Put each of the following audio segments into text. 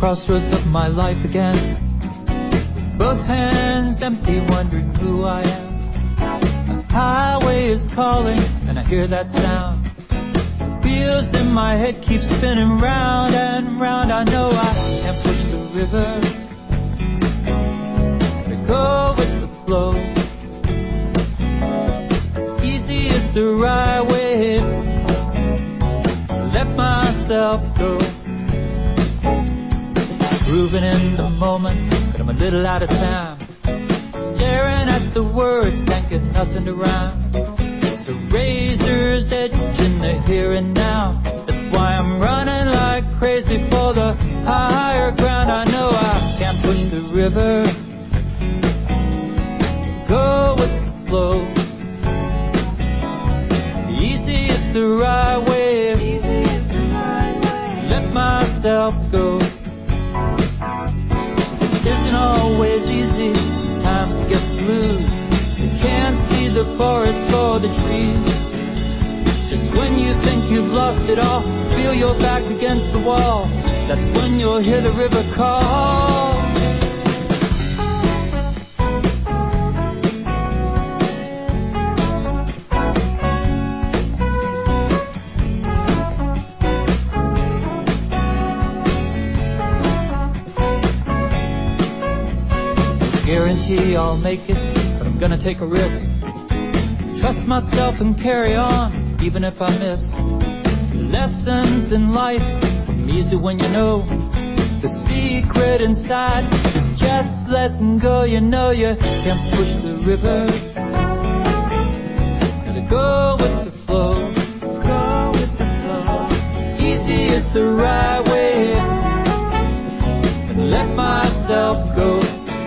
crossroads of my life again. Both hands empty, wondering who I am. A highway is calling, and I hear that sound. Wheels in my head keep spinning round and round. I know I can't push the river, gotta go with the flow. Easy is the right way, let myself go. Grooving in the moment, but I'm a little out of time. Staring at the words, can't get nothing to rhyme. It's a razor's edge in the here and now. That's why I'm running like crazy for the higher ground. I know I can't push the river, go with the flow. Easy is the right way, let myself go. Isn't always easy, sometimes you get the blues. You can't see the forest for the trees. Just when you think you've lost it all, feel your back against the wall. That's when you'll hear the river call. I'll make it, but I'm gonna take a risk. Trust myself and carry on, even if I miss. Lessons in life come easy when you know. The secret inside is just letting go. You know you can't push the river, gotta go with the flow. Go with the flow. Easy is the right way, and let myself go.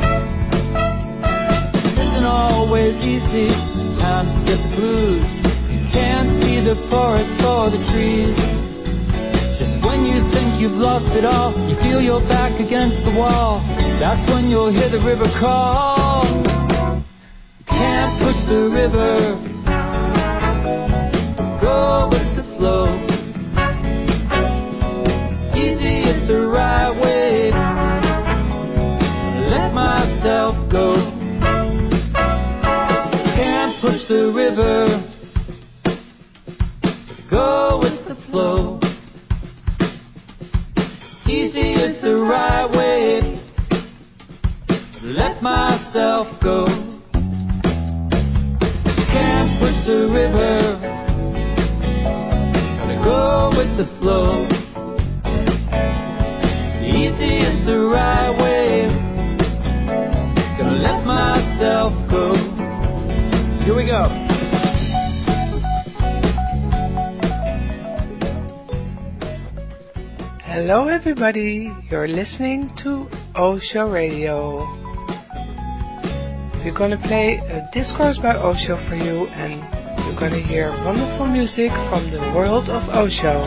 Always easy, sometimes you get the blues. You can't see the forest for the trees. Just when you think you've lost it all, you feel your back against the wall. That's when you'll hear the river call. You can't push the river, go with the flow. Easy is the right way, let myself go. Push the river, go with the flow. Easy is the right way, let myself go. Can't push the river, gotta go with the flow. Easy is the right way, gonna let myself go. Here we go. Hello everybody, you're listening to Osho Radio. We're gonna play a discourse by Osho for you, and you're gonna hear wonderful music from the world of Osho.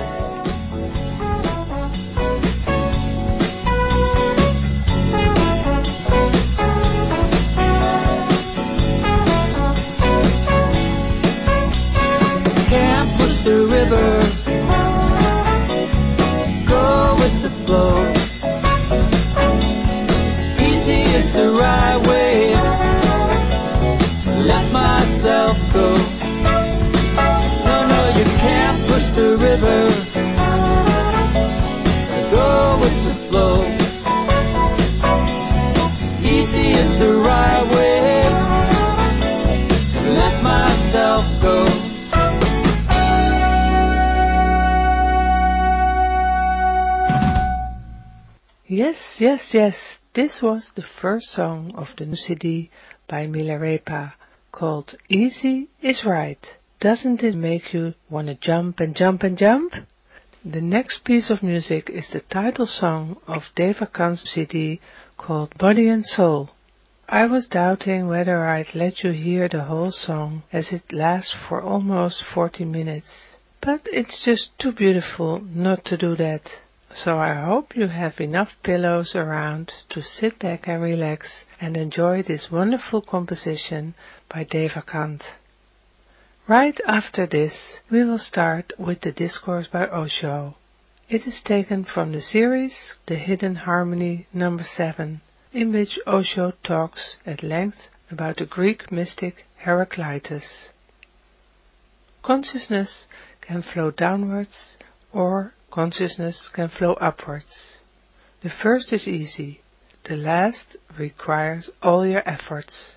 Yes, this was the first song of the new CD by Milarepa called Easy is Right. Doesn't it make you want to jump and jump and jump? The next piece of music is the title song of Devakant's CD called Body and Soul. I was doubting whether I'd let you hear the whole song as it lasts for almost 40 minutes, but it's just too beautiful not to do that. So I hope you have enough pillows around to sit back and relax and enjoy this wonderful composition by Devakant. Right after this, we will start with the discourse by Osho. It is taken from the series The Hidden Harmony No. 7, in which Osho talks at length about the Greek mystic Heraclitus. Consciousness can flow downwards, or consciousness can flow upwards. The first is easy, the last requires all your efforts.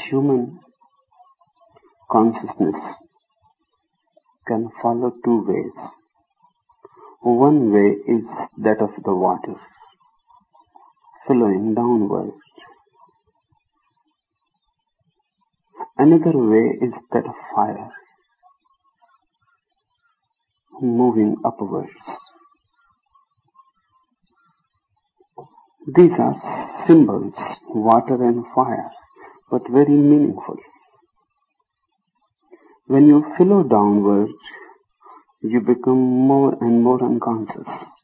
human consciousness can follow two ways. One way is that of the water, flowing downward. Another way is that of fire, moving upwards. These are symbols, water and fire, but very meaningful. When you flow downwards, you become more and more unconscious.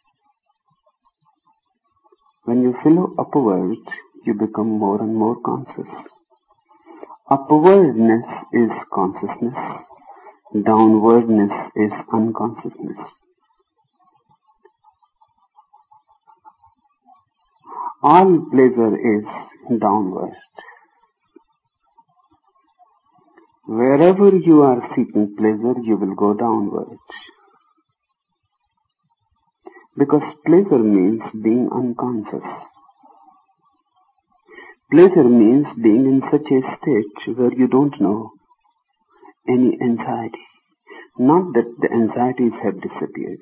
When you flow upwards, you become more and more conscious. Upwardness is consciousness, downwardness is unconsciousness. All pleasure is downward. Wherever you are seeking pleasure, you will go downward. Because pleasure means being unconscious. Pleasure means being in such a state where you don't know any anxiety. Not that the anxieties have disappeared,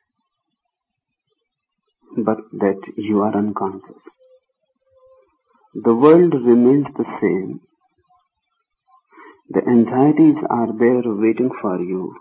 but that you are unconscious. The world remains the same. The anxieties are there waiting for you,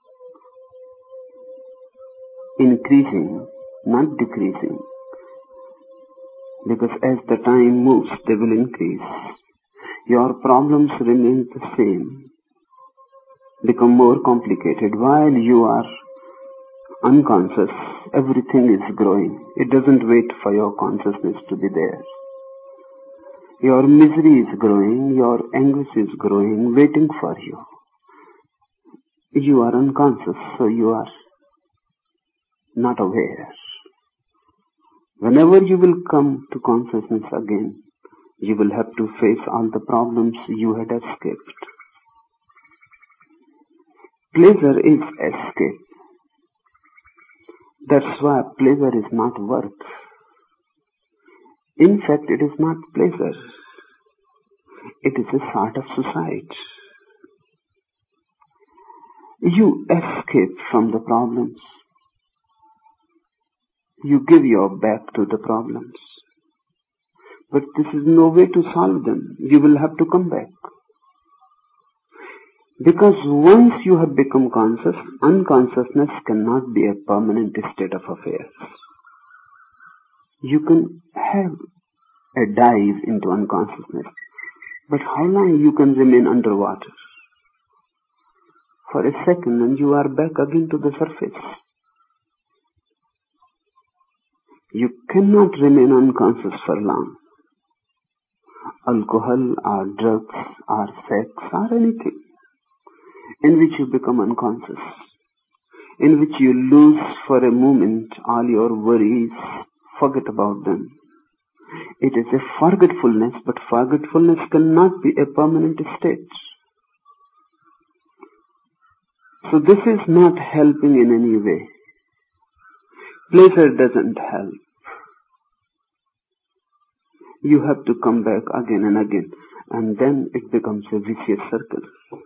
increasing, not decreasing, because as the time moves, they will increase. Your problems remain the same, become more complicated. While you are unconscious, everything is growing. It doesn't wait for your consciousness to be there. Your misery is growing, your anguish is growing, waiting for you. You are unconscious, so you are not aware. Whenever you will come to consciousness again, you will have to face all the problems you had escaped. Pleasure is escape. That's why pleasure is not work. In fact, it is not pleasure. It is a sort of suicide. You escape from the problems. You give your back to the problems. But this is no way to solve them. You will have to come back. Because once you have become conscious, unconsciousness cannot be a permanent state of affairs. You can have a dive into unconsciousness, but how long you can remain underwater? For a second and you are back again to the surface. You cannot remain unconscious for long. Alcohol or drugs or sex or anything in which you become unconscious, in which you lose for a moment all your worries, forget about them. It is a forgetfulness, but forgetfulness cannot be a permanent state. So this is not helping in any way. Pleasure doesn't help. You have to come back again and again, and then it becomes a vicious circle.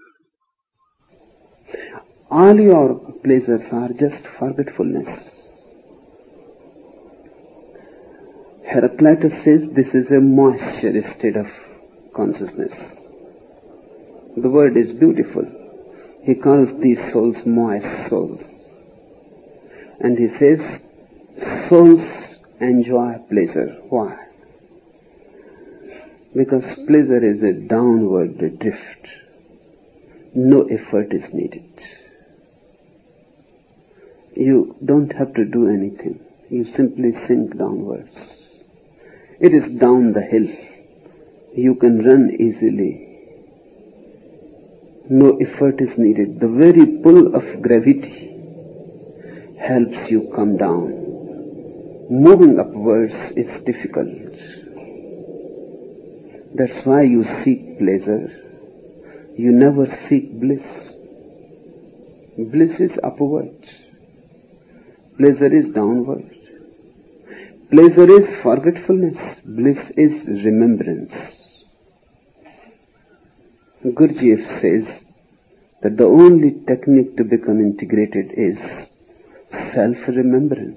All your pleasures are just forgetfulness. Heraclitus says this is a moisture state of consciousness. The word is beautiful. He calls these souls moist souls. And he says souls enjoy pleasure. Why? Because pleasure is a downward drift. No effort is needed. You don't have to do anything. You simply sink downwards. It is down the hill. You can run easily. No effort is needed. The very pull of gravity helps you come down. Moving upwards is difficult. That's why you seek pleasure. You never seek bliss. Bliss is upward. Pleasure is downward. Pleasure is forgetfulness. Bliss is remembrance. Gurdjieff says that the only technique to become integrated is self-remembrance.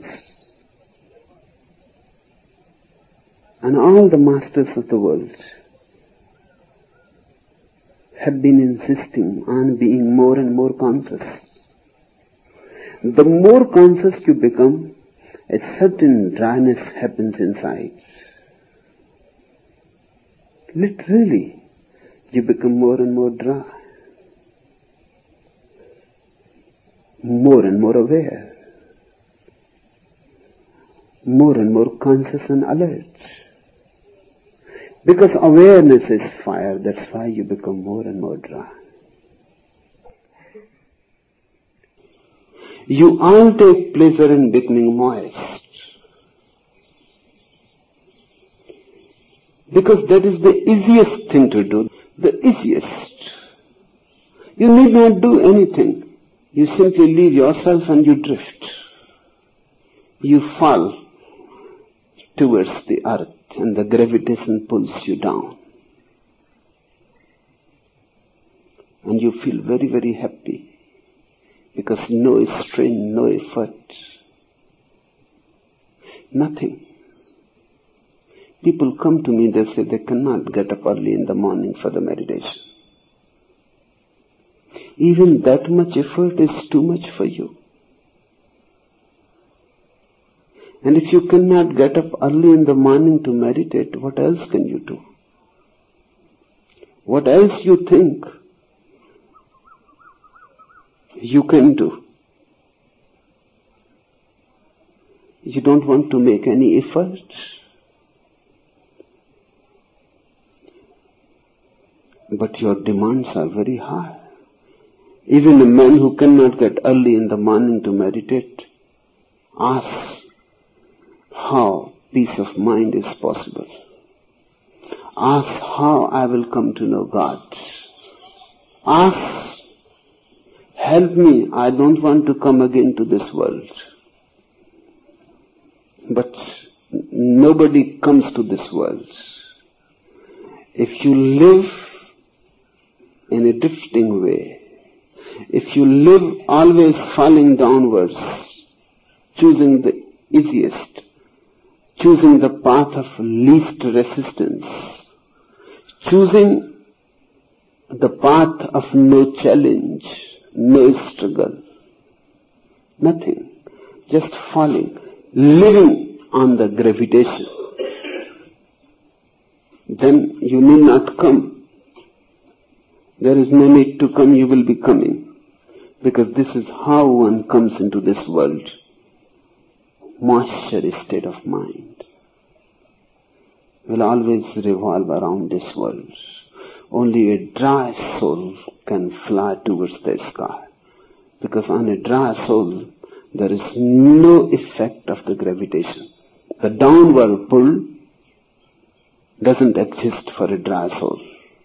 And all the masters of the world have been insisting on being more and more conscious. The more conscious you become, a certain dryness happens inside. Literally, you become more and more dry, more and more aware, more and more conscious and alert. Because awareness is fire, that's why you become more and more dry. You all take pleasure in becoming moist. Because that is the easiest thing to do. The easiest. You need not do anything. You simply leave yourself and you drift. You fall towards the earth and the gravitation pulls you down. And you feel very, very happy. Because no strain, no effort. Nothing. People come to me, they say they cannot get up early in the morning for the meditation. Even that much effort is too much for you. And if you cannot get up early in the morning to meditate, what else can you do? What else you think you can do? You don't want to make any effort. But your demands are very high. Even a man who cannot get early in the morning to meditate asks how peace of mind is possible. Asks how I will come to know God. Asks, help me, I don't want to come again to this world. But nobody comes to this world. If you live in a drifting way, if you live always falling downwards, choosing the easiest, choosing the path of least resistance, choosing the path of no challenge, no struggle, nothing, just falling, living on the gravitation, then you need not come. There is no need to come, you will be coming. Because this is how one comes into this world. Moisture state of mind will always revolve around this world. Only a dry soul can fly towards the sky. Because on a dry soul, there is no effect of the gravitation. The downward pull doesn't exist for a dry soul.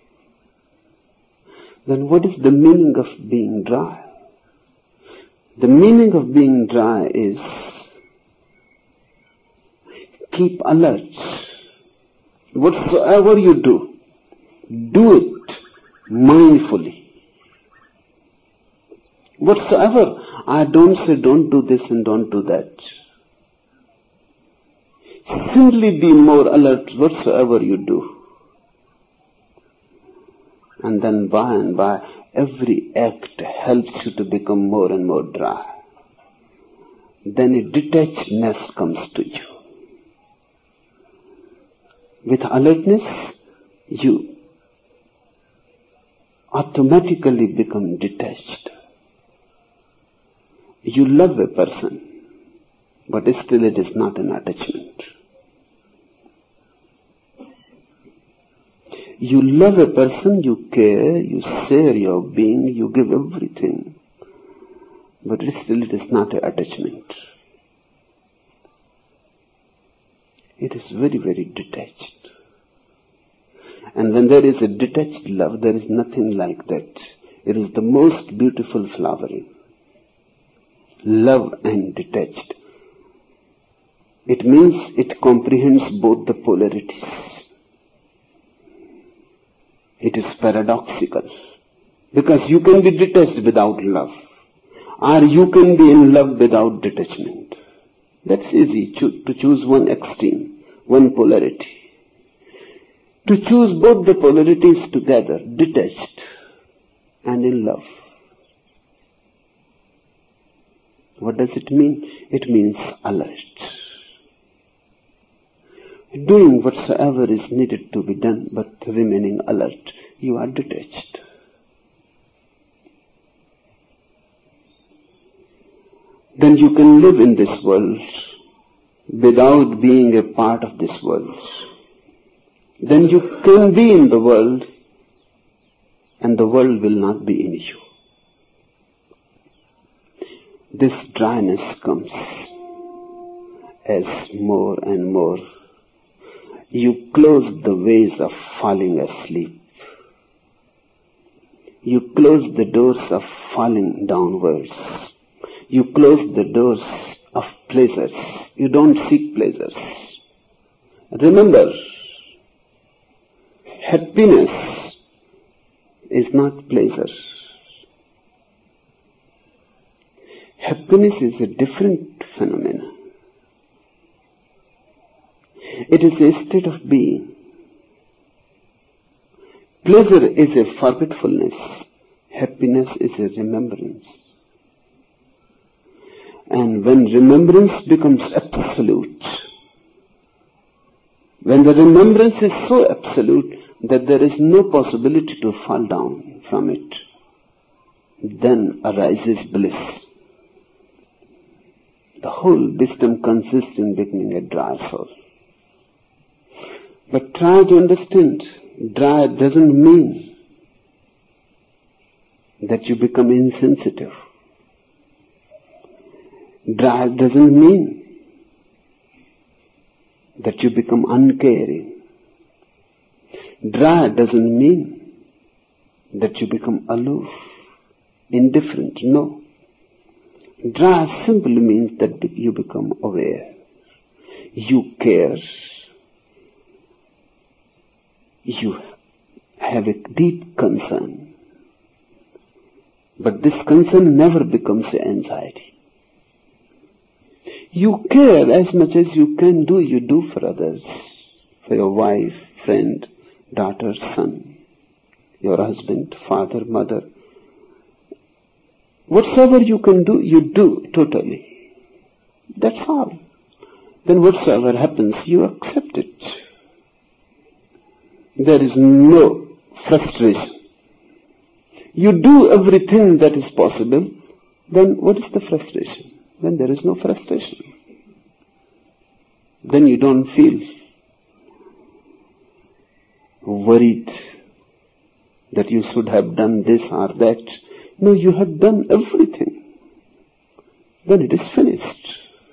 Then what is the meaning of being dry? The meaning of being dry is keep alert. Whatsoever you do it mindfully. Whatsoever, I don't say don't do this and don't do that. Simply be more alert whatsoever you do. And then by and by, every act helps you to become more and more dry. Then a detachedness comes to you. With alertness, you automatically become detached. You love a person, but still it is not an attachment. You love a person, you care, you share your being, you give everything. But still it is not an attachment. It is very, very detached. And when there is a detached love, there is nothing like that. It is the most beautiful flowering. Love and detached. It means it comprehends both the polarities. It is paradoxical. Because you can be detached without love. Or you can be in love without detachment. That's easy to choose one extreme, one polarity. To choose both the polarities together, detached and in love. What does it mean? It means alert. Doing whatsoever is needed to be done, but remaining alert. You are detached. Then you can live in this world without being a part of this world. Then you can be in the world and the world will not be in you. This dryness comes as more and more you close the ways of falling asleep. You close the doors of falling downwards. You close the doors of pleasures. You don't seek pleasures. Remember, happiness is not pleasure. Happiness is a different phenomenon. It is a state of being. Pleasure is a forgetfulness. Happiness is a remembrance. And when remembrance becomes absolute, when the remembrance is so absolute that there is no possibility to fall down from it, then arises bliss. The whole wisdom consists in becoming a dry soul. But try to understand, dry doesn't mean that you become insensitive. Dry doesn't mean that you become uncaring. Dry doesn't mean that you become aloof, indifferent. No. Dry simply means that you become aware. You care. You have a deep concern. But this concern never becomes an anxiety. You care as much as you can do, you do for others. For your wife, friend, daughter, son, your husband, father, mother. Whatsoever you can do, you do totally. That's all. Then whatsoever happens, you accept it. There is no frustration. You do everything that is possible, then what is the frustration? Then there is no frustration. Then you don't feel worried that you should have done this or that. No, you have done everything. Then it is finished.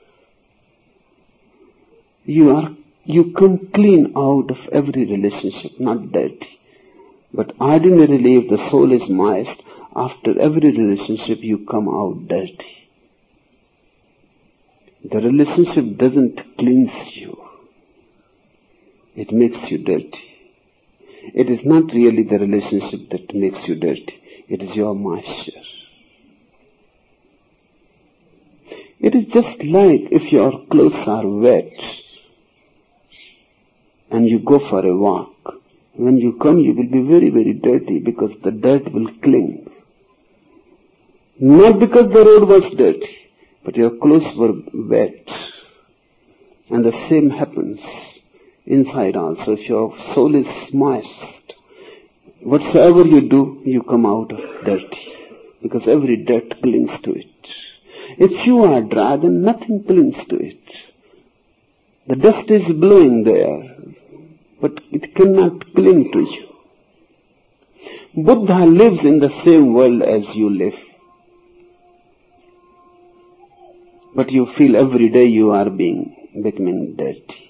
You come clean out of every relationship, not dirty. But ordinarily, if the soul is moist, after every relationship you come out dirty. The relationship doesn't cleanse you. It makes you dirty. It is not really the relationship that makes you dirty. It is your moisture. It is just like if your clothes are wet and you go for a walk. When you come, you will be very, very dirty because the dirt will cling. Not because the road was dirty, but your clothes were wet. And the same happens inside also. If your soul is moist, whatsoever you do, you come out of dirty. Because every dirt clings to it. If you are dry, then nothing clings to it. The dust is blowing there, but it cannot cling to you. Buddha lives in the same world as you live. But you feel every day you are becoming dirty.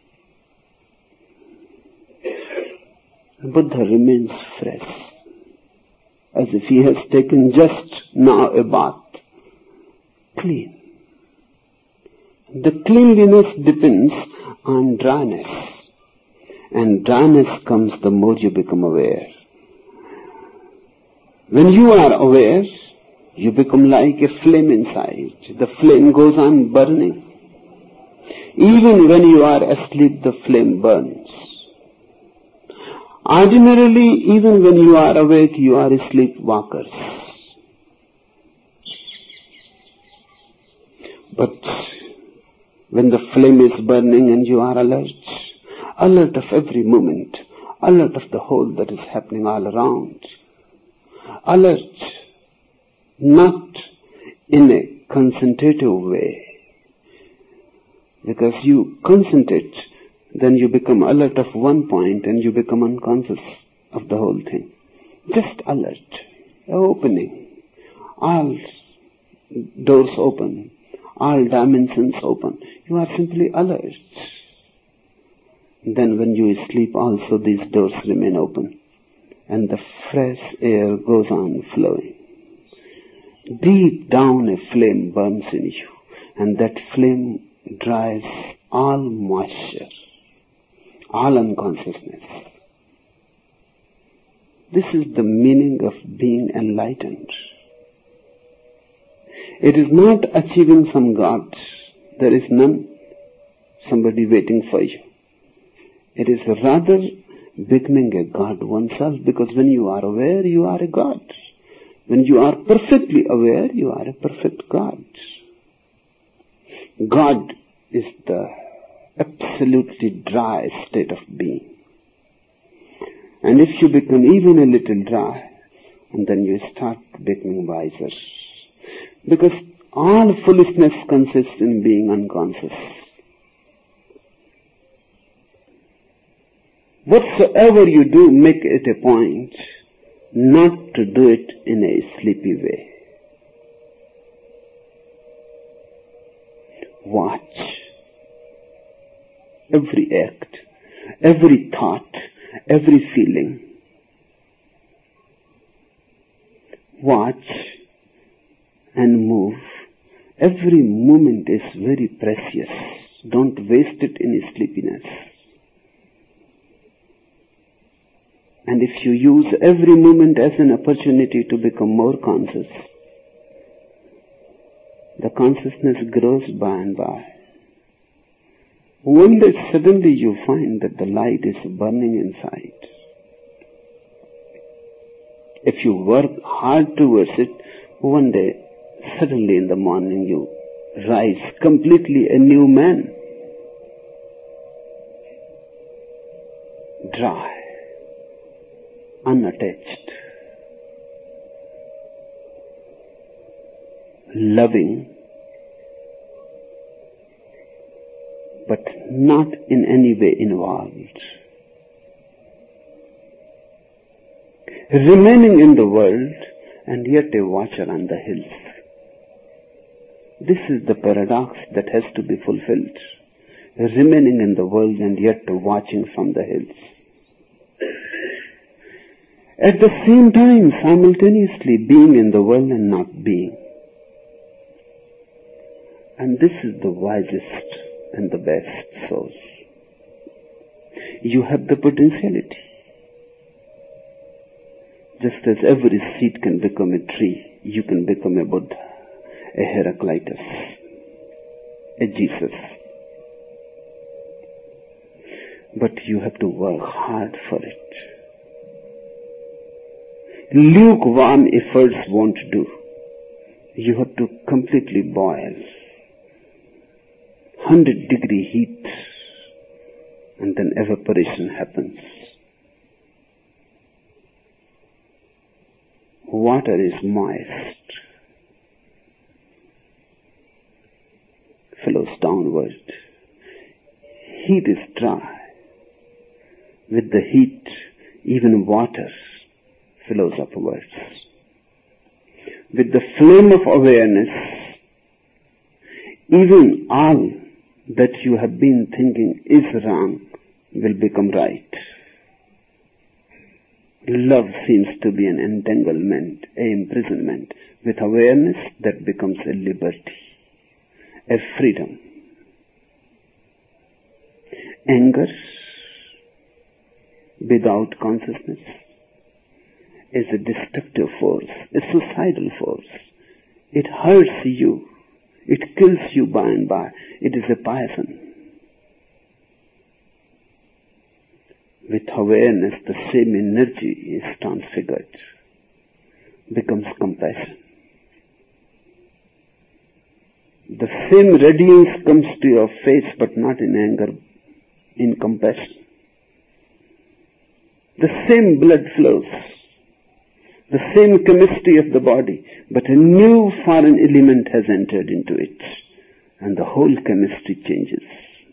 Buddha remains fresh, as if he has taken just now a bath. Clean. The cleanliness depends on dryness. And dryness comes the more you become aware. When you are aware, you become like a flame inside. The flame goes on burning. Even when you are asleep, the flame burns. Ordinarily, even when you are awake, you are sleepwalkers. But when the flame is burning and you are alert of every moment, alert of the whole that is happening all around, alert, not in a concentrative way. Because you concentrate, then you become alert of one point and you become unconscious of the whole thing. Just alert, opening, all doors open, all dimensions open. You are simply alert. Then when you sleep also these doors remain open and the fresh air goes on flowing. Deep down a flame burns in you and that flame dries all moisture, all unconsciousness. This is the meaning of being enlightened. It is not achieving some God. There is none, somebody waiting for you. It is rather becoming a God oneself, because when you are aware, you are a God. When you are perfectly aware, you are a perfect God. God is the absolutely dry state of being. And if you become even a little dry, and then you start becoming wiser. Because all foolishness consists in being unconscious. Whatsoever you do, make it a point not to do it in a sleepy way. Watch every act, every thought, every feeling. Watch and move. Every moment is very precious. Don't waste it in sleepiness. And if you use every moment as an opportunity to become more conscious, the consciousness grows by and by. One day suddenly you find that the light is burning inside. If you work hard towards it, one day suddenly in the morning you rise completely a new man. Dry, unattached, loving, but not in any way involved. Remaining in the world and yet a watcher on the hills. This is the paradox that has to be fulfilled. Remaining in the world and yet watching from the hills. At the same time, simultaneously being in the world and not being. And this is the wisest and the best soul. You have the potentiality. Just as every seed can become a tree, you can become a Buddha, a Heraclitus, a Jesus. But you have to work hard for it. Lukewarm efforts won't do. You have to completely boil. 100-degree heat, and then evaporation happens. Water is moist, flows downward. Heat is dry. With the heat, even water flows upwards. With the flame of awareness, even all that you have been thinking is wrong will become right. Love seems to be an entanglement, an imprisonment. With awareness, that becomes a liberty, a freedom. Anger without consciousness, is a destructive force, a suicidal force. It hurts you. It kills you by and by. It is a poison. With awareness, the same energy is transfigured, becomes compassion. The same radiance comes to your face, but not in anger, in compassion. The same blood flows, the same chemistry of the body, but a new foreign element has entered into it, and the whole chemistry changes.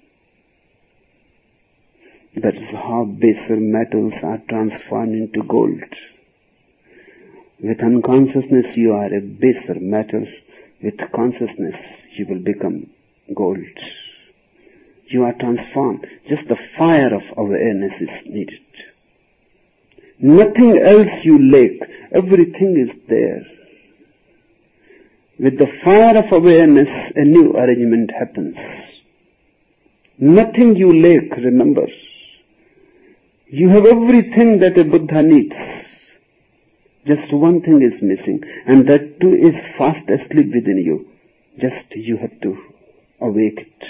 That is how baser metals are transformed into gold. With unconsciousness you are a baser metal. With consciousness you will become gold. You are transformed. Just the fire of awareness is needed. Nothing else you lack. Everything is there. With the fire of awareness, a new arrangement happens. Nothing you lack, remember. You have everything that a Buddha needs. Just one thing is missing, and that too is fast asleep within you. Just you have to awake it.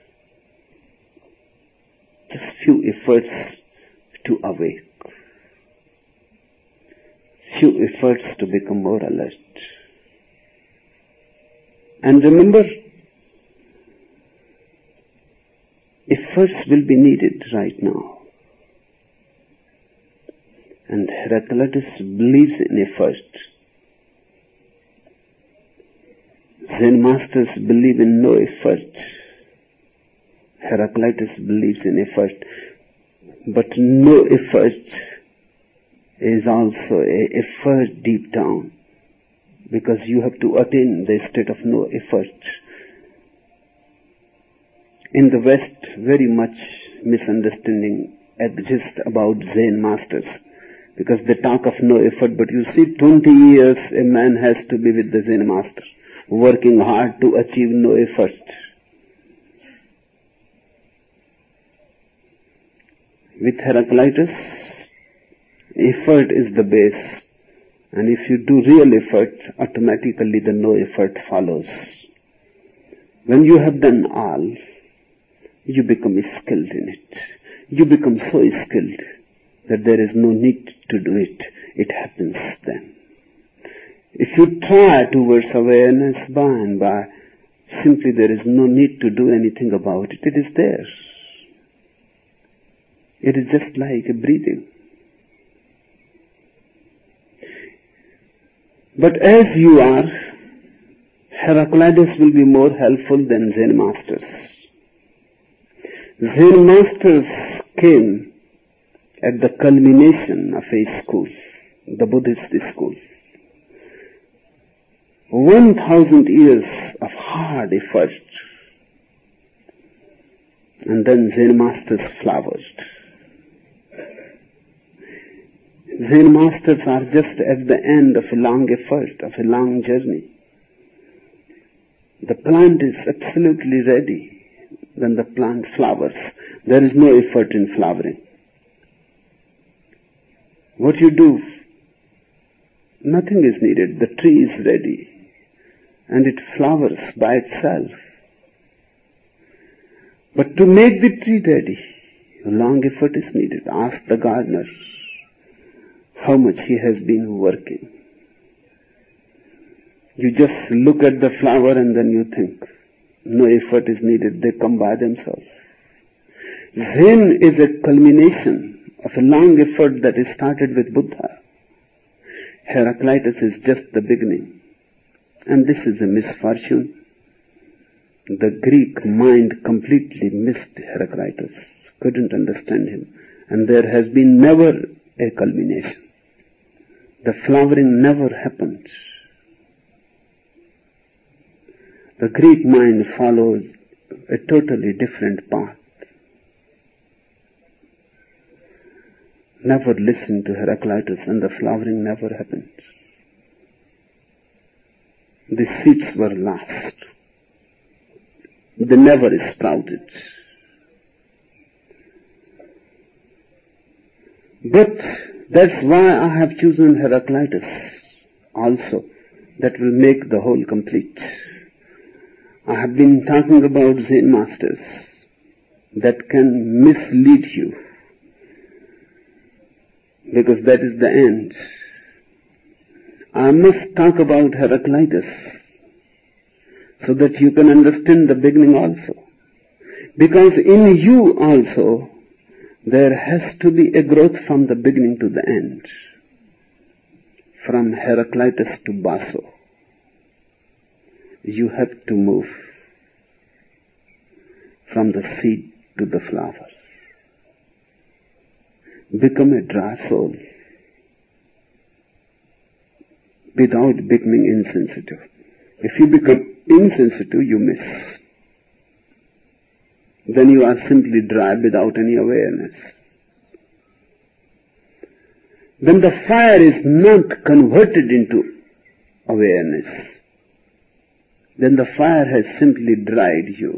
Just few efforts to awake. Few efforts to become more alert. And remember, efforts will be needed right now. And Heraclitus believes in effort. Zen masters believe in no effort. Heraclitus believes in effort. But no effort is also an effort deep down, because you have to attain the state of no effort. In the West, very much misunderstanding exists about Zen masters, because they talk of no effort, but you see 20 years a man has to be with the Zen master, working hard to achieve no effort. With Heraclitus, effort is the base, and if you do real effort, automatically the no effort follows. When you have done all, you become skilled in it. You become so skilled that there is no need to do it. It happens then. If you try towards awareness by and by, simply there is no need to do anything about it. It is there. It is just like a breathing. But as you are, Heraclitus will be more helpful than Zen masters. Zen masters came at the culmination of a school, the Buddhist school. 1,000 years of hard effort, and then Zen masters flowered. Zen masters are just at the end of a long effort, of a long journey. The plant is absolutely ready. When the plant flowers, there is no effort in flowering. What you do, nothing is needed. The tree is ready, and it flowers by itself. But to make the tree ready, a long effort is needed. Ask the gardener how much he has been working. You just look at the flower and then you think, no effort is needed, they come by themselves. Zen is a culmination of a long effort that is started with Buddha. Heraclitus is just the beginning. And this is a misfortune. The Greek mind completely missed Heraclitus, couldn't understand him. And there has been never a culmination. The flowering never happened. The Greek mind follows a totally different path. Never listened to Heraclitus, and the flowering never happened. The seeds were lost. They never sprouted. But That's why I have chosen Heraclitus also. That will make the whole complete. I have been talking about Zen masters that can mislead you, because that is the end. I must talk about Heraclitus so that you can understand the beginning also. Because in you also there has to be a growth from the beginning to the end. From Heraclitus to Baso. You have to move from the seed to the flower. Become a dry soul without becoming insensitive. If you become insensitive, you miss. Then you are simply dry without any awareness. When the fire is not converted into awareness, then the fire has simply dried you.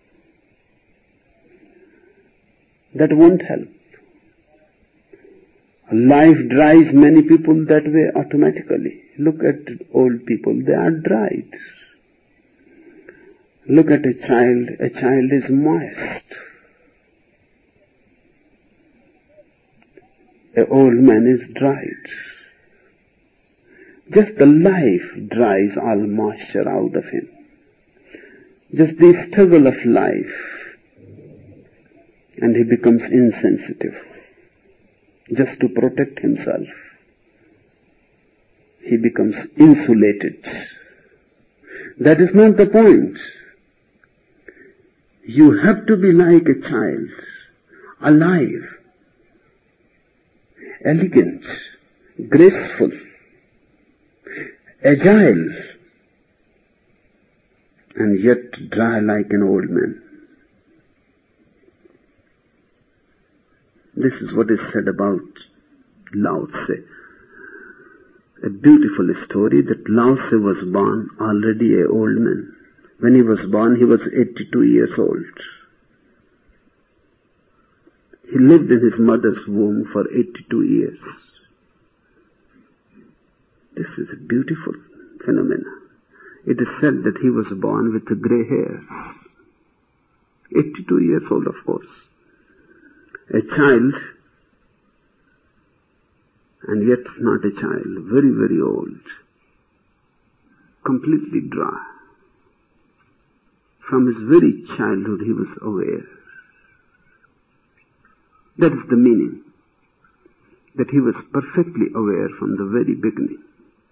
That won't help. Life dries many people that way automatically. Look at old people, they are dried. Look at a child is moist. An old man is dried. Just the life dries all moisture out of him. Just the struggle of life, and he becomes insensitive. Just to protect himself, he becomes insulated. That is not the point. You have to be like a child, alive, elegant, graceful, agile, and yet dry like an old man. This is what is said about Lao Tse. A beautiful story that Lao Tse was born already an old man. When he was born, he was 82 years old. He lived in his mother's womb for 82 years. This is a beautiful phenomenon. It is said that he was born with gray hairs. 82 years old, of course. A child, and yet not a child, very, very old, completely dry. From his very childhood he was aware. That is the meaning, that he was perfectly aware from the very beginning.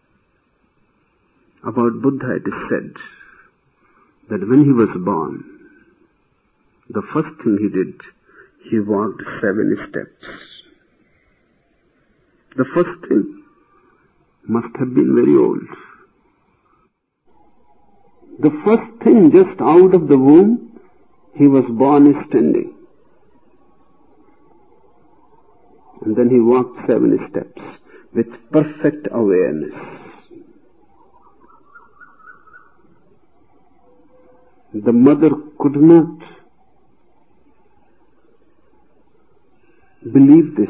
About Buddha it is said that when he was born, the first thing he did, he walked 7 steps. The first thing must have been very old. The first thing just out of the womb, he was born standing. And then he walked 7 steps with perfect awareness. The mother could not believe this.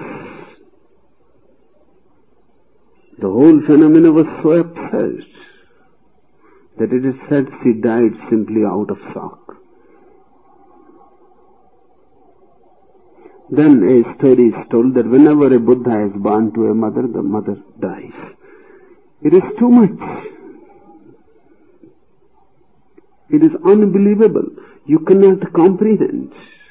The whole phenomena was so absurd that it is said she died simply out of shock. Then a story is told that whenever a Buddha is born to a mother, the mother dies. It is too much. It is unbelievable. You cannot comprehend.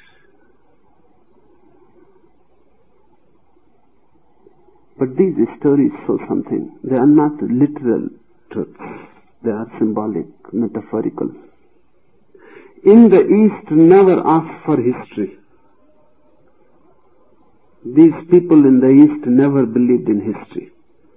But these stories show something. They are not literal truths. They are symbolic, metaphorical. In the East, never ask for history. These people in the East never believed in history.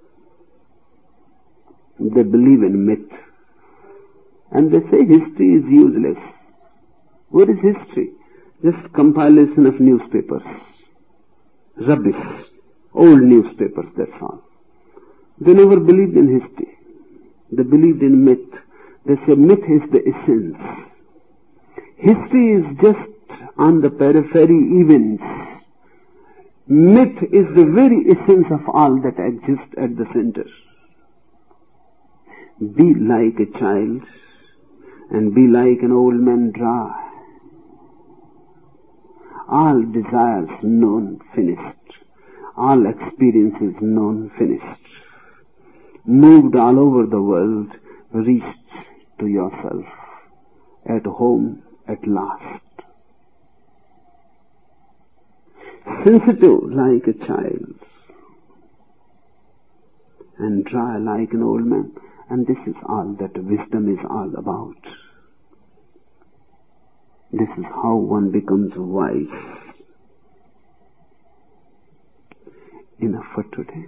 They believe in myth. And they say history is useless. What is history? Just compilation of newspapers. Rubbish. Old newspapers, that's all. They never believed in history. They believed in myth. They say myth is the essence. History is just on the periphery events. Myth is the very essence of all that exists at the center. Be like a child and be like an old man dry. All desires known, finished. All experiences known, finished. Moved all over the world, reached to yourself. At home at last. Sensitive like a child and dry like an old man. And this is all that wisdom is all about. This is how one becomes wise. Enough for today.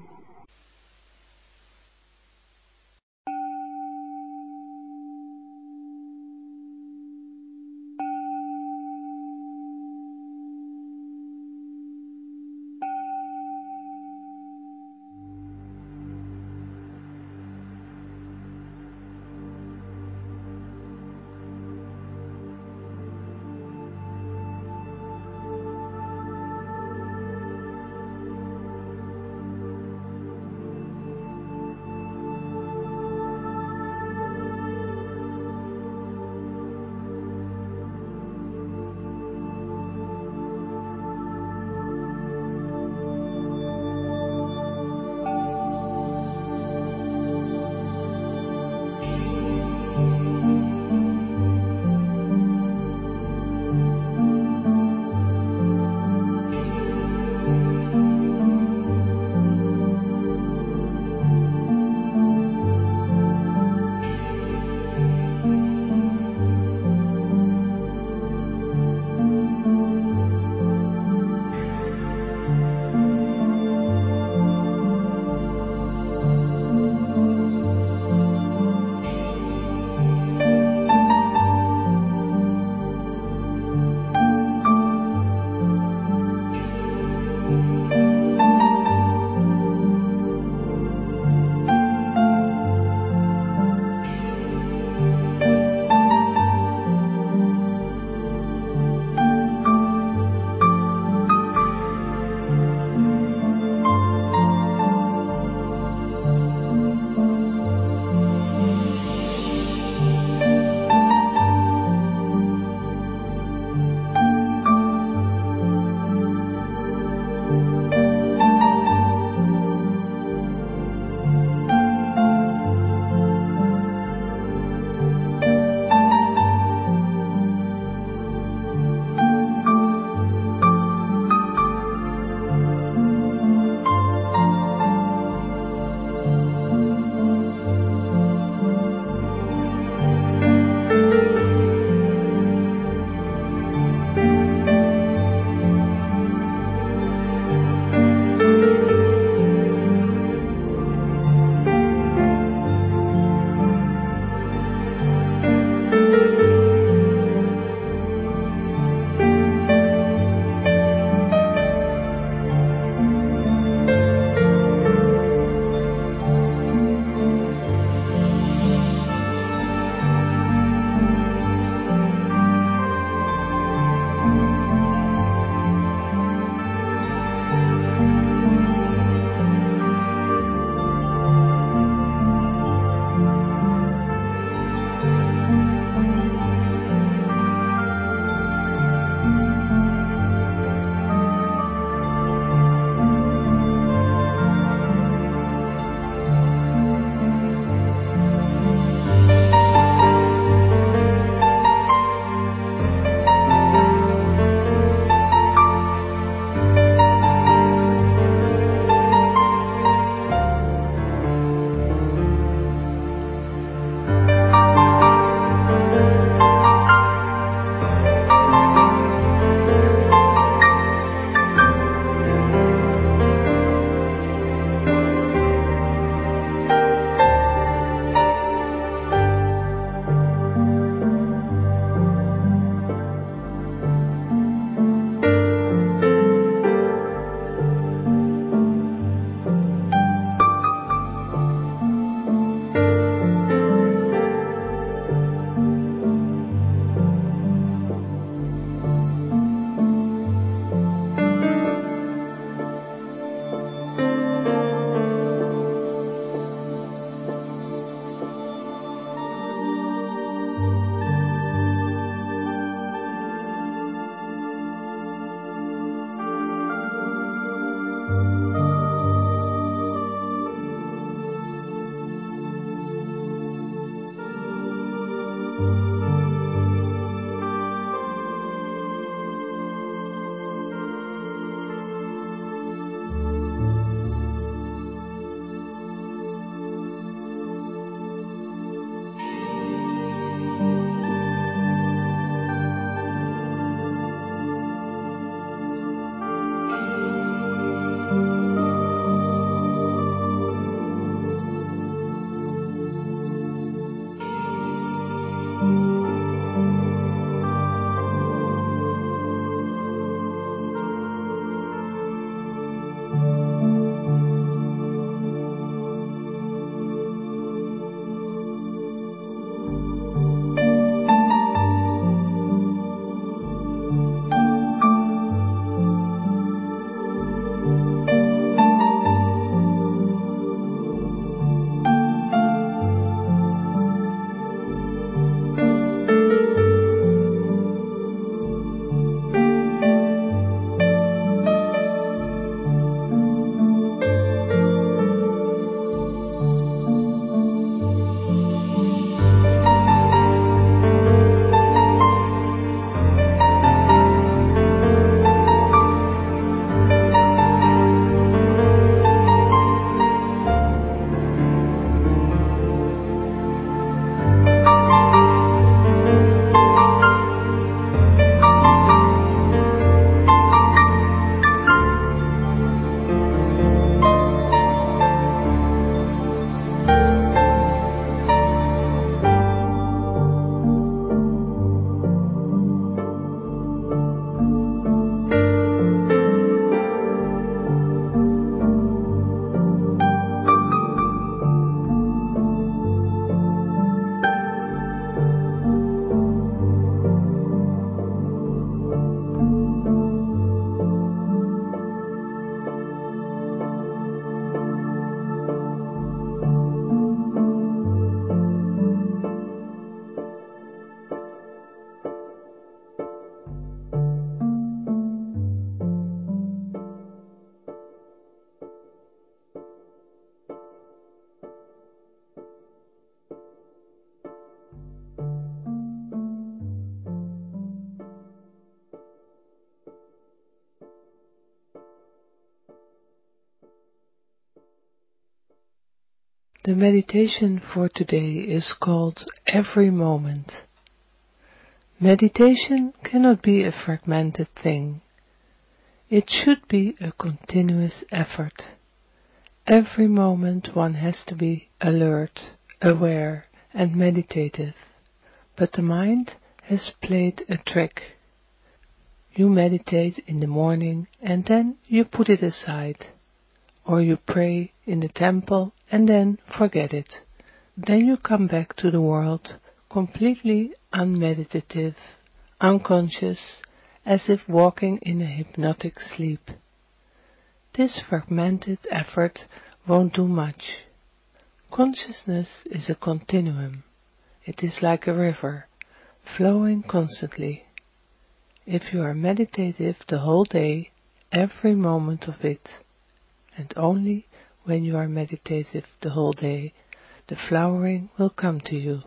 The meditation for today is called Every Moment. Meditation cannot be a fragmented thing. It should be a continuous effort. Every moment one has to be alert, aware, and meditative. But the mind has played a trick. You meditate in the morning and then you put it aside. Or you pray in the temple and then forget it. Then you come back to the world completely unmeditative, unconscious, as if walking in a hypnotic sleep. This fragmented effort won't do much. Consciousness is a continuum. It is like a river, flowing constantly. If you are meditative the whole day, every moment of it, and only when you are meditative the whole day, the flowering will come to you.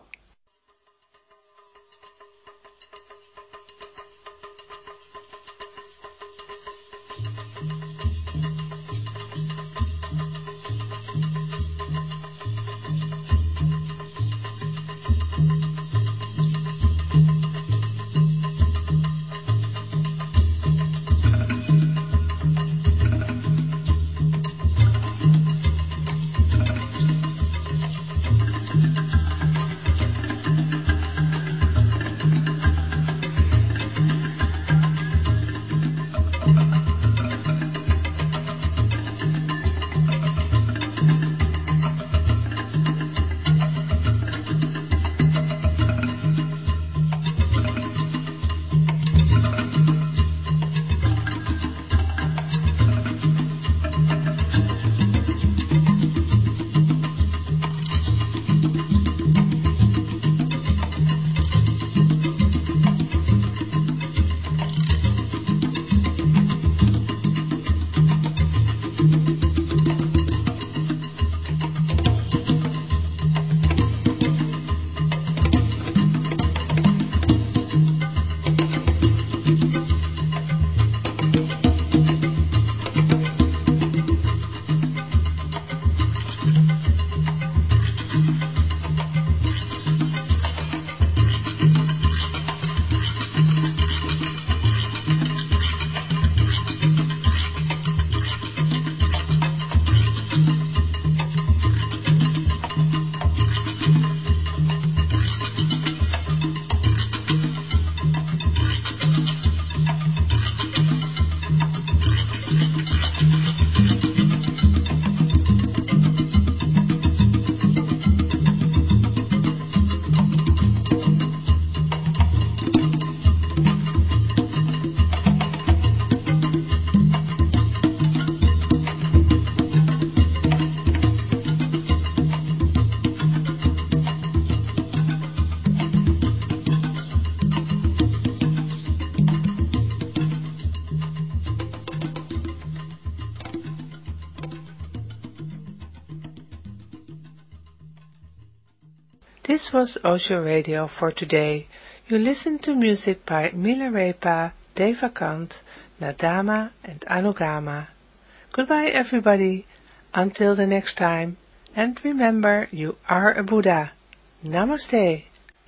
This was Osho Radio for today. You listened to music by Milarepa, Devakant, Nadama and Anugama. Goodbye everybody, until the next time, and remember you are a Buddha. Namaste.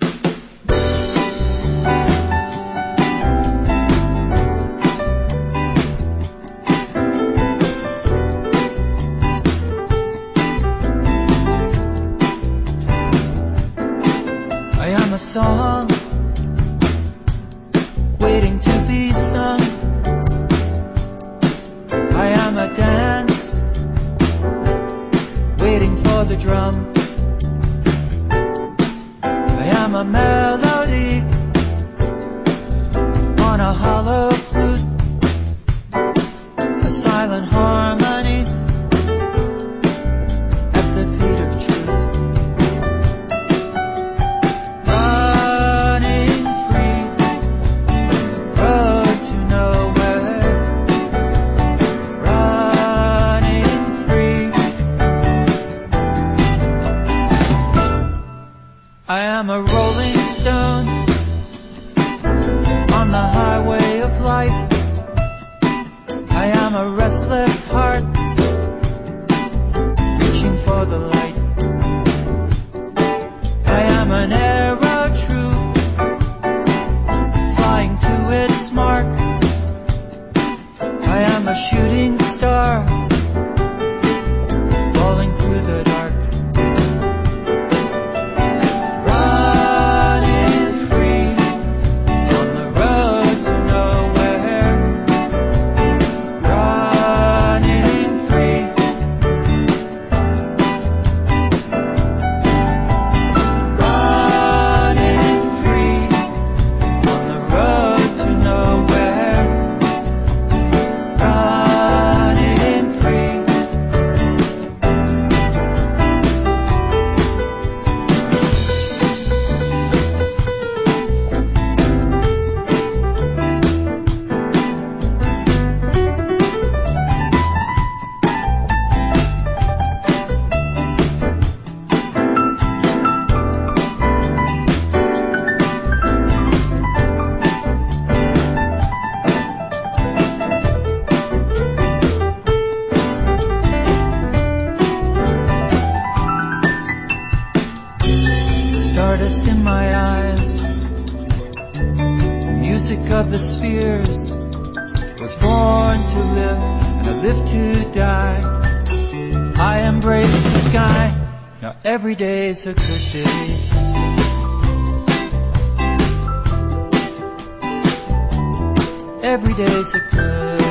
A song waiting to be sung. I am a dance waiting for the drum. I am a melody on a hollow flute, a silent harmony at the feet of truth. I am a rolling stone on the highway of life. I am a restless heart reaching for the light. shooting star falling through the dark. Running free on the road to nowhere. Running free. Running free on the road to nowhere. Running free. Stardust in my eyes, music of the spheres. Was born to live and I live to die. I embrace the sky, now every day's a good day. Every day's a good